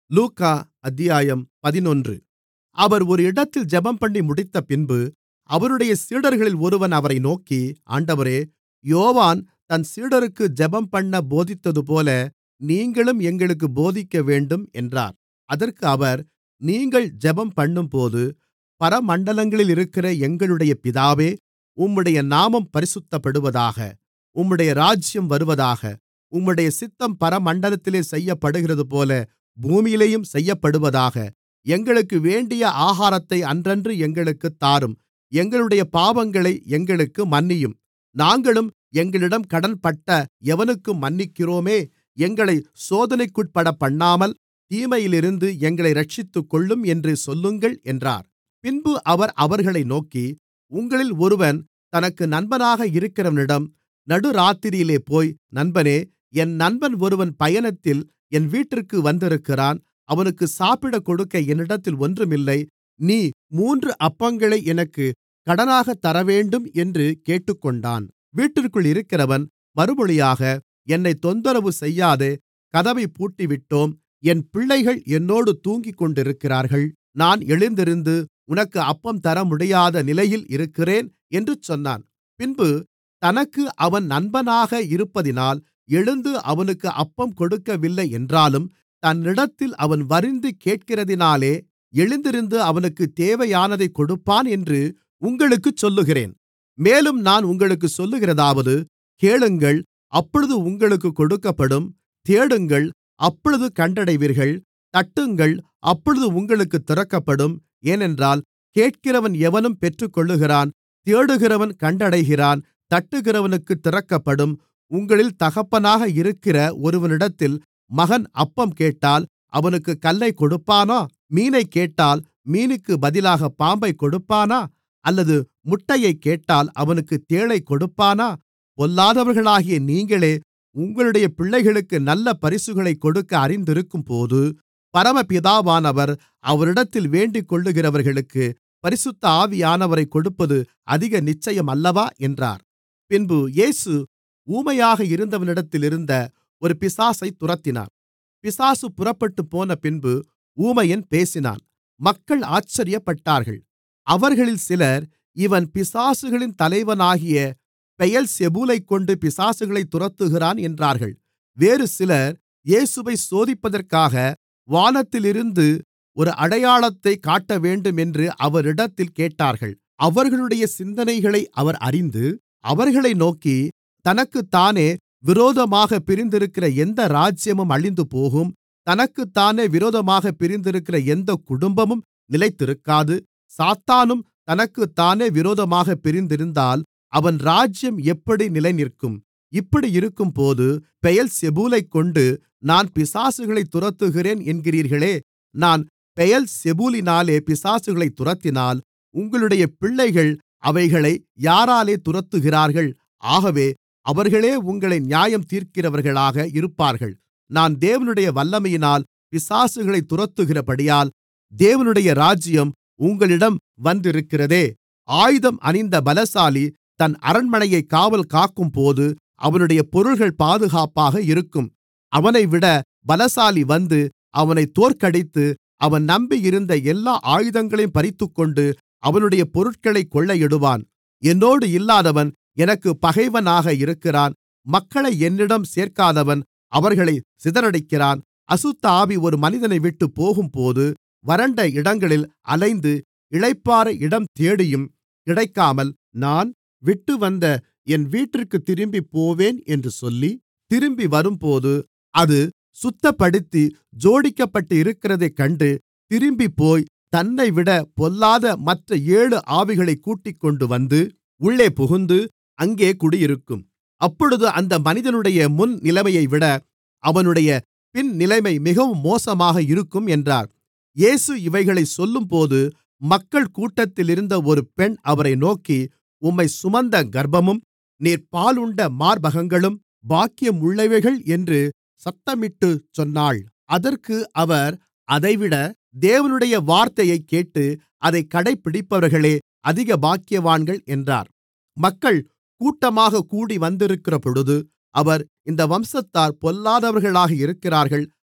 லூக்கா அத்தியாயம் 11. அவர் ஒரு இடத்தில் ஜெபம்பண்ணி முடித்தபின்பு அவருடைய சீடர்களில் ஒருவன் அவரை நோக்கி, ஆண்டவரே, யோவான் தன் சீடருக்கு ஜெபம்பண்ண போதித்ததுபோல நீங்களும் எங்களுக்குப் போதிக்கவேண்டும் என்றார். அதற்கு அவர், நீங்கள் ஜெபம்பண்ணும்போது, பரமண்டலங்களிலிருக்கிற எங்களுடைய பிதாவே, உம்முடைய நாமம் பரிசுத்தப்படுவதாக, உம்முடைய ராஜ்யம் வருவதாக, உம்முடைய சித்தம் பரமண்டலத்திலே செய்யப்படுகிறதுபோல பூமியிலேயும் செய்யப்படுவதாக. எங்களுக்கு வேண்டிய ஆகாரத்தை அன்றன்று எங்களுக்குத் தாரும். எங்களுடைய பாவங்களை எங்களுக்கு மன்னியும், நாங்களும் எங்களிடம் கடன்பட்ட எவனுக்கும் மன்னிக்கிறோமே. எங்களைச் சோதனைக்குட்படப்பண்ணாமல் தீமையிலிருந்து எங்களை இரட்சித்துக்கொள்ளும் என்று சொல்லுங்கள் என்றார். பின்பு அவர் அவர்களை நோக்கி, உங்களில் ஒருவன் தனக்கு நண்பனாக இருக்கிறவனிடம் நடுராத்திரியிலே போய், நண்பனே, என் நண்பன் ஒருவன் பயணத்தில் என் வீட்டிற்கு வந்திருக்கிறான். அவனுக்குச் சாப்பிடக் கொடுக்க என்னிடத்தில் ஒன்றுமில்லை. நீ 3 அப்பங்களை எனக்குக் கடனாகத் தரவேண்டும் என்று கேட்டுக்கொண்டான். வீட்டிற்குள் இருக்கிறவன் மறுமொழியாக, என்னைத் தொந்தரவு செய்யாதே, கதவைப் பூட்டிவிட்டோம். என் பிள்ளைகள் என்னோடு தூங்கிக்கொண்டிருக்கிறார்கள். நான் எழுந்திருந்து உனக்கு அப்பம் தரமுடியாத நிலையில் இருக்கிறேன் என்று சொன்னான். பின்பு தனக்கு அவன் நண்பனாக இருப்பதினால் எழுந்து அவனுக்கு அப்பம் கொடுக்கவில்லை என்றாலும், தன்னிடத்தில் அவன் வருந்தி கேட்கிறதினாலே எழுந்திருந்து அவனுக்குத் தேவையானதைக் கொடுப்பான் என்று உங்களுக்குச் சொல்லுகிறேன். மேலும் நான் உங்களுக்குச் சொல்லுகிறதாவது, கேளுங்கள், அப்பொழுது உங்களுக்குக் கொடுக்கப்படும். தேடுங்கள், அப்பொழுது கண்டடைவீர்கள். தட்டுங்கள், அப்பொழுது உங்களுக்குத் திறக்கப்படும். ஏனென்றால் கேட்கிறவன் எவனும் பெற்றுக்கொள்ளுகிறான், தேடுகிறவன் கண்டடைகிறான், தட்டுகிறவனுக்குத் திறக்கப்படும். உங்களில் தகப்பனாக இருக்கிற ஒருவனிடத்தில் மகன் அப்பம் கேட்டால் அவனுக்குக் கல்லைக் கொடுப்பானா? மீனைக் கேட்டால் மீனுக்குப் பதிலாகப் பாம்பைக் கொடுப்பானா? அல்லது முட்டையைக் கேட்டால் அவனுக்குத் தேளைக் கொடுப்பானா? பொல்லாதவர்களாகிய நீங்களே உங்களுடைய பிள்ளைகளுக்கு நல்ல பரிசுகளைக் கொடுக்க அறிந்திருக்கும்போது, பரமபிதாவானவர் அவரிடத்தில் வேண்டிக்கொள்ளுகிறவர்களுக்குப் பரிசுத்த ஆவியானவரைக் கொடுப்பது அதிக நிச்சயம் அல்லவா என்றார். பின்பு இயேசு ஊமையாக இருந்தவனிடத்திலிருந்த ஒரு பிசாசைத் துரத்தினார். பிசாசு புறப்பட்டுப்போன பின்பு ஊமையன் பேசினான். மக்கள் ஆச்சரியப்பட்டார்கள். அவர்களில் சிலர், இவன் பிசாசுகளின் தலைவனாகிய பெயல்செபூலைக்கொண்டு பிசாசுகளைத் துரத்துகிறான் என்றார்கள். வேறு சிலர், இயேசுவைச் சோதிப்பதற்காக வானத்திலிருந்து ஒரு அடையாளத்தைக் காட்டவேண்டும் என்று அவரிடத்தில் கேட்டார்கள். அவர்களுடைய சிந்தனைகளை அவர் அறிந்து அவர்களை நோக்கி, தனக்குத்தானே விரோதமாகப் பிரிந்திருக்கிற எந்த ராஜ்யமும் அழிந்துபோகும், தனக்குத்தானே விரோதமாகப் பிரிந்திருக்கிற எந்தக் குடும்பமும் நிலைத்திருக்காது. சாத்தானும் தனக்குத்தானே விரோதமாகப் பிரிந்திருந்தால் அவன் ராஜ்யம் எப்படி நிலைநிற்கும்? இப்படியிருக்கும்போது பெயல்செபூலைக்கொண்டு நான் பிசாசுகளைத் துரத்துகிறேன் என்கிறீர்களே. நான் பெயல்செபூலினாலே பிசாசுகளைத் துரத்தினால் உங்களுடைய பிள்ளைகள் அவைகளை யாராலே துரத்துகிறார்கள்? ஆகவே அவர்களே உங்களை நியாயம் தீர்க்கிறவர்களாக இருப்பார்கள். நான் தேவனுடைய வல்லமையினால் பிசாசுகளைத் துரத்துகிறபடியால் தேவனுடைய ராஜ்யம் உங்களிடம் வந்திருக்கிறதே. ஆயுதம் அணிந்த பலசாலி தன் அரண்மனையைக் காவல் காக்கும்போது அவனுடைய பொருள்கள் பாதுகாப்பாக இருக்கும். அவனைவிட பலசாலி வந்து அவனைத் தோற்கடித்து அவன் நம்பியிருந்த எல்லா ஆயுதங்களையும் பறித்துக்கொண்டு அவனுடைய பொருட்களைக் கொள்ளையிடுவான். என்னோடு இல்லாதவன் எனக்குப் பகைவனாக இருக்கிறான். மக்களை என்னிடம் சேர்க்காதவன் அவர்களை சிதறடிக்கிறான். அசுத்த ஆவி ஒரு மனிதனை விட்டுப் போகும்போது வறண்ட இடங்களில் அலைந்து இளைப்பாற இடம் தேடியும் கிடைக்காமல், நான் விட்டுவந்த என் வீட்டிற்குத் திரும்பிப் போவேன் என்று சொல்லி, திரும்பி வரும்போது அது சுத்தப்படுத்தி ஜோடிக்கப்பட்டிருக்கிறதைக் கண்டு திரும்பிப்போய் தன்னைவிட பொல்லாத மற்ற 7 ஆவிகளைக் கூட்டிக்கொண்டு வந்து உள்ளே புகுந்து அங்கே குடியிருக்கும். அப்பொழுது அந்த மனிதனுடைய முன் நிலைமையைவிட அவனுடைய பின் நிலைமை மிகவும் மோசமாக இருக்கும் என்றார். இயேசு இவைகளைச் சொல்லும்போது மக்கள் கூட்டத்திலிருந்த ஒரு பெண் அவரை நோக்கி, உம்மைச் சுமந்த கர்ப்பமும் நீர் பாலுண்ட மார்பகங்களும் பாக்கியம் உள்ளவைகள் என்று சத்தமிட்டுச் சொன்னாள். அதற்கு அவர், அதைவிட தேவனுடைய வார்த்தையைக் கேட்டு அதைக் கடைப்பிடிப்பவர்களே அதிக பாக்கியவான்கள் என்றார். மக்கள் கூட்டமாகக் கூடி வந்திருக்கிறபொழுது அவர், இந்த வம்சத்தார் பொல்லாதவர்களாக இருக்கிறார்கள்.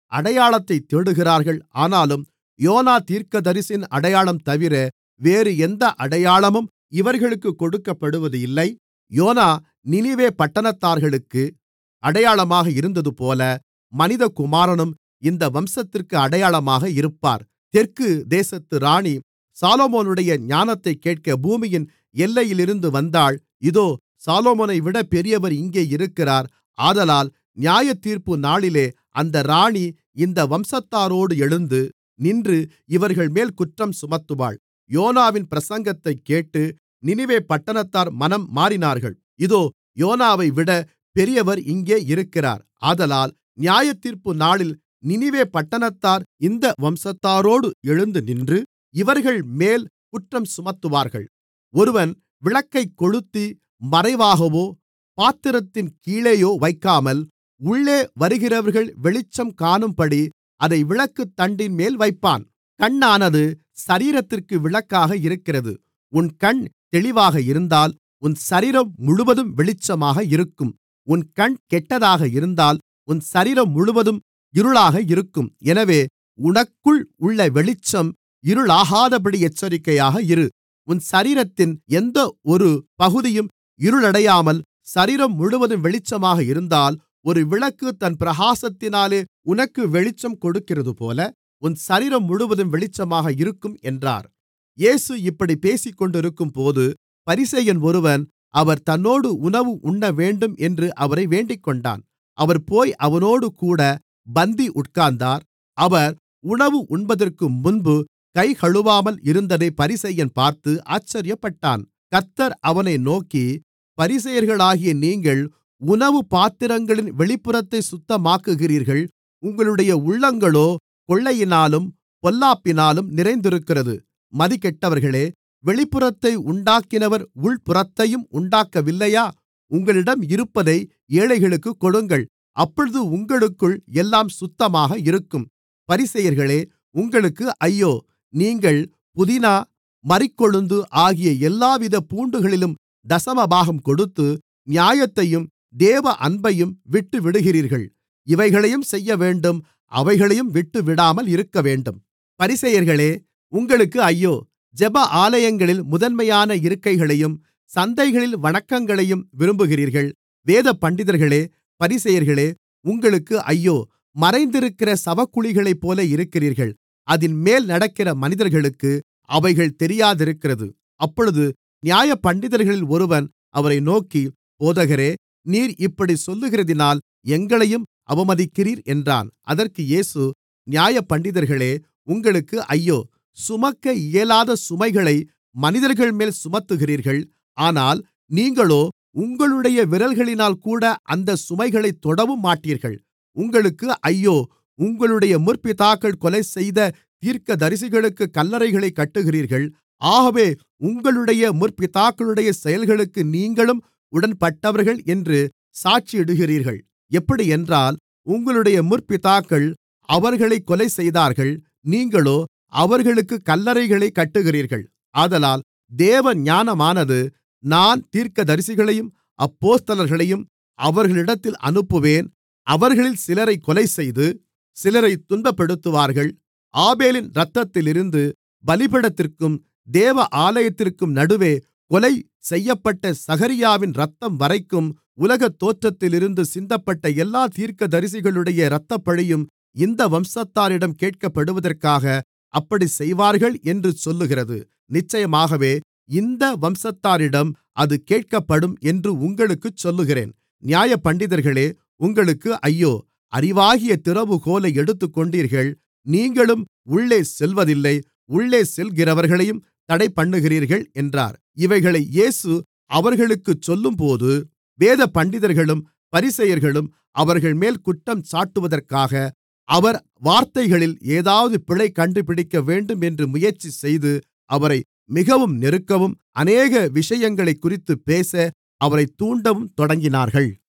அடையாளத்தைத் தேடுகிறார்கள். ஆனாலும் யோனா தீர்க்கதரிசியின் அடையாளம் தவிர வேறு எந்த அடையாளமும் இவர்களுக்குக் கொடுக்கப்படுவது இல்லை. யோனா நினிவே பட்டணத்தார்களுக்கு அடையாளமாக இருந்ததுபோல மனிதகுமாரனும் இந்த வம்சத்திற்கு அடையாளமாக இருப்பார். தெற்கு தேசத்து ராணி சாலொமோனுடைய ஞானத்தைக் கேட்க பூமியின் எல்லையிலிருந்து வந்தாள். இதோ, சாலொமோனைவிட பெரியவர் இங்கே இருக்கிறார். ஆதலால் நியாயத்தீர்ப்பு நாளிலே அந்த ராணி இந்த வம்சத்தாரோடு எழுந்து நின்று இவர்கள்மேல் குற்றம் சுமத்துவாள். யோனாவின் பிரசங்கத்தைக் கேட்டு நினிவே பட்டணத்தார் மனம் மாறினார்கள். இதோ, யோனாவைவிட பெரியவர் இங்கே இருக்கிறார். ஆதலால் நியாயத்தீர்ப்பு நாளில் நினிவே பட்டணத்தார் இந்த வம்சத்தாரோடு எழுந்து நின்று இவர்கள்மேல் குற்றம் சுமத்துவார்கள். ஒருவன் விளக்கைக் கொளுத்தி மறைவாகவோ பாத்திரத்தின் கீழேயோ வைக்காமல் உள்ளே வருகிறவர்கள் வெளிச்சம் காணும்படி அதை விளக்குத்தண்டின்மேல் வைப்பான். கண்ணானது சரீரத்திற்கு விளக்காக இருக்கிறது. உன் கண் தெளிவாக இருந்தால் உன் சரீரம் முழுவதும் வெளிச்சமாக இருக்கும். உன் கண் கெட்டதாக இருந்தால் உன் சரீரம் முழுவதும் இருளாக இருக்கும். எனவே உனக்குள் உள்ள வெளிச்சம் இருளாகாதபடி எச்சரிக்கையாக இரு. உன் சரீரத்தின் எந்த ஒரு பகுதியும் இருளடையாமல் சரீரம் முழுவதும் வெளிச்சமாக இருந்தால், ஒரு விளக்கு தன் பிரகாசத்தினாலே உனக்கு வெளிச்சம் கொடுக்கிறதுபோல உன் சரீரம் முழுவதும் வெளிச்சமாக இருக்கும் என்றார். இயேசு இப்படிப் பேசிக்கொண்டிருக்கும்போது பரிசேயன் ஒருவன் அவர் தன்னோடு உணவு உண்ணவேண்டும் என்று அவரை வேண்டிக்கொண்டான். அவர் போய் அவனோடுகூட பந்தி உட்கார்ந்தார். அவர் உணவு உண்பதற்கு முன்பு கை கழுவாமல் இருந்ததை பரிசேயன் பார்த்து ஆச்சரியப்பட்டான். கர்த்தர் அவனை நோக்கி, பரிசேயர்களாகிய நீங்கள் உணவு பாத்திரங்களின் வெளிப்புறத்தை சுத்தமாக்குகிறீர்கள், உங்களுடைய உள்ளங்களோ கொள்ளையினாலும் பொல்லாப்பினாலும் நிறைந்திருக்கிறது. மதிகெட்டவர்களே, வெளிப்புறத்தை உண்டாக்கினவர் உள்புறத்தையும் உண்டாக்கவில்லையா? உங்களிடம் இருப்பதை ஏழைகளுக்குக் கொடுங்கள், அப்பொழுது உங்களுக்குள் எல்லாம் சுத்தமாக இருக்கும். பரிசேயர்களே, உங்களுக்கு ஐயோ! நீங்கள் புதினா, மரிக்கொழுந்து ஆகிய எல்லாவித பூண்டுகளிலும் தசமபாகம் கொடுத்து நியாயத்தையும் தேவ அன்பையும் விட்டுவிடுகிறீர்கள். இவைகளையும் செய்யவேண்டும், அவைகளையும் விட்டுவிடாமல் இருக்கவேண்டும். பரிசேயர்களே, உங்களுக்கு ஐயோ! ஜெப ஆலயங்களில் முதன்மையான இருக்கைகளையும் சந்தைகளில் வணக்கங்களையும் விரும்புகிறீர்கள். வேத பண்டிதர்களே, பரிசேயர்களே, உங்களுக்கு ஐயோ! மறைந்திருக்கிற சவக்குழிகளைப்போல இருக்கிறீர்கள். அதின்மேல் நடக்கிற மனிதர்களுக்கு அவைகள் தெரியாதிருக்கிறது. அப்பொழுது நியாயப்பண்டிதர்களில் ஒருவன் அவரை நோக்கி, போதகரே, நீர் இப்படிச் சொல்லுகிறதினால் எங்களையும் அவமதிக்கிறீர் என்றான். அதற்கு இயேசு, நியாயப்பண்டிதர்களே, உங்களுக்கு ஐயோ! சுமக்க இயலாத சுமைகளை மனிதர்கள்மேல் சுமத்துகிறீர்கள். ஆனால் நீங்களோ உங்களுடைய விரல்களினால்கூட அந்தச் சுமைகளைத் தொடவும் மாட்டீர்கள். உங்களுக்கு ஐயோ! உங்களுடைய முற்பிதாக்கள் கொலைசெய்த தீர்க்கதரிசிகளுக்குக் கல்லறைகளைக் கட்டுகிறீர்கள். ஆகவே உங்களுடைய முற்பிதாக்களுடைய செயல்களுக்கு நீங்களும் உடன்பட்டவர்கள் என்று சாட்சியிடுகிறீர்கள். எப்படியென்றால், உங்களுடைய முற்பிதாக்கள் அவர்களைக் கொலைசெய்தார்கள், நீங்களோ அவர்களுக்குக் கல்லறைகளைக் கட்டுகிறீர்கள். ஆதலால் தேவ ஞானமானது, நான் தீர்க்கதரிசிகளையும் அப்போஸ்தலர்களையும் அவர்களிடத்தில் அனுப்புவேன், அவர்களில் சிலரைக் கொலைசெய்து சிலரைத் துன்பப்படுத்துவார்கள். ஆபேலின் இரத்தத்திலிருந்து பலிபீடத்திற்கும் தேவ ஆலயத்திற்கும் நடுவே கொலை செய்யப்பட்ட சகரியாவின் இரத்தம் வரைக்கும் உலகத் தோற்றத்திலிருந்து சிந்தப்பட்ட எல்லா தீர்க்கதரிசிகளுடைய இரத்தப்பழியும் இந்த வம்சத்தாரிடம் கேட்கப்படுவதற்காக அப்படிச் செய்வார்கள் என்று சொல்லுகிறது. நிச்சயமாகவே இந்த வம்சத்தாரிடம் அது கேட்கப்படும் என்று உங்களுக்குச் சொல்லுகிறேன். நியாயப்பண்டிதர்களே, உங்களுக்கு ஐயோ! அறிவாகிய திறவுகோலை எடுத்துக்கொண்டீர்கள், நீங்களும் உள்ளே செல்வதில்லை, உள்ளே செல்கிறவர்களையும் தடைபண்ணுகிறீர்கள் என்றார். இவைகளை இயேசு அவர்களுக்குச் சொல்லும்போது வேத பண்டிதர்களும் பரிசேயர்களும் அவர்கள்மேல் குற்றம் சாட்டுவதற்காக அவர் வார்த்தைகளில் ஏதாவது பிழை கண்டுபிடிக்க வேண்டும் என்று முயற்சி செய்து அவரை மிகவும் நெருக்கவும் அநேக விஷயங்களைக்குறித்துப் பேச அவரைத் தூண்டவும் தொடங்கினார்கள்.